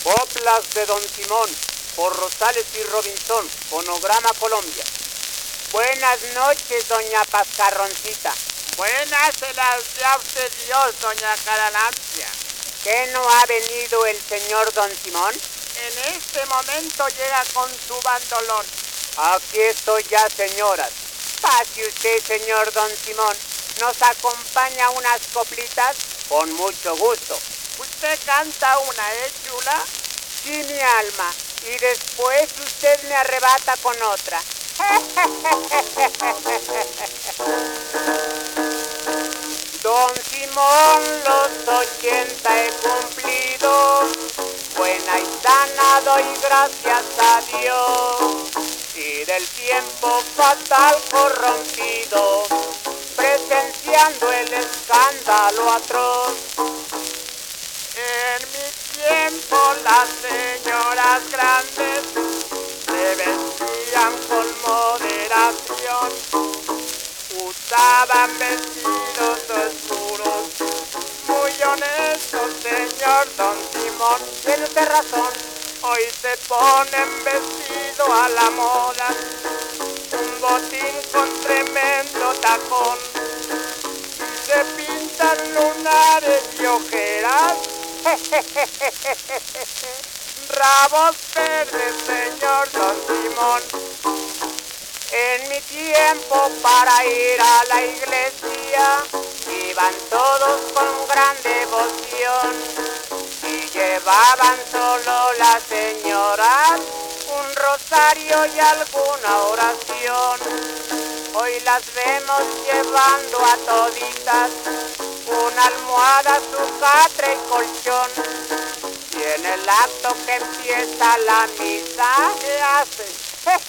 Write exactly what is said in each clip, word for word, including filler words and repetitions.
Coplas de Don Simón, por Rosales y Robinson, Fonograma Colombia. Buenas noches, doña Pascarroncita. Buenas se las dé a usted Dios, doña Caralampia. ¿Qué no ha venido el señor Don Simón? En este momento llega con su bandolón. Aquí estoy ya, señoras. Pase usted, señor Don Simón. ¿Nos acompaña unas coplitas? Con mucho gusto. ¿Usted canta una, eh, chula? Sí, mi alma. Y después usted me arrebata con otra. Don Simón, los ochenta he cumplido. Buena y sana doy gracias a Dios. Y del tiempo fatal corrompido, presenciando el escándalo atroz. En mi tiempo las señoras grandes se vestían con moderación, usaban vestidos oscuros, muy honestos, señor Don Simón. Tiene usted razón. Hoy se ponen vestido a la moda, un botín con tremendo tacón, y se pintan lunares y ojeras, rabos verdes, señor Don Simón. En mi tiempo para ir a la iglesia iban todos con gran devoción y llevaban solo las señoras un rosario y alguna oración. Hoy las vemos llevando a toditas una almohada, su catre y colchón. Y en el acto que empieza la misa, ¿qué hacen?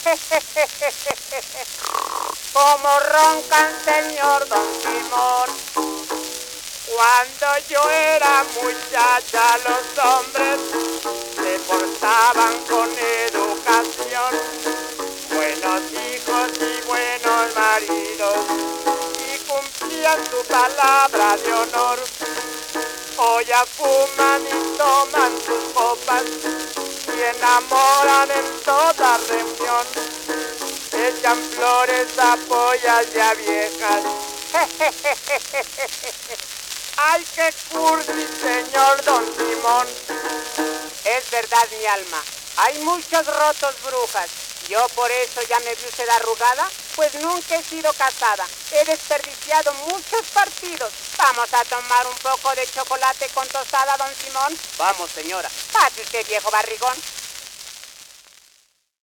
Como roncan, señor Don Simón. Cuando yo era muchacha, los hombres se portaban con educación, buenos hijos y buenos maridos, y cumplían su palabra de honor. Hoy ya fuman y toman sus copas y enamoran en toda reunión, echan flores a pollas y a viejas. ¡Ay, qué cursi, señor Don Simón! Es verdad, mi alma. Hay muchos rotos, brujas. Yo por eso ya me vi usted arrugada, pues nunca he sido casada. He desperdiciado muchos partidos. ¿Vamos a tomar un poco de chocolate con tostada, Don Simón? Vamos, señora. Pase usted, viejo barrigón.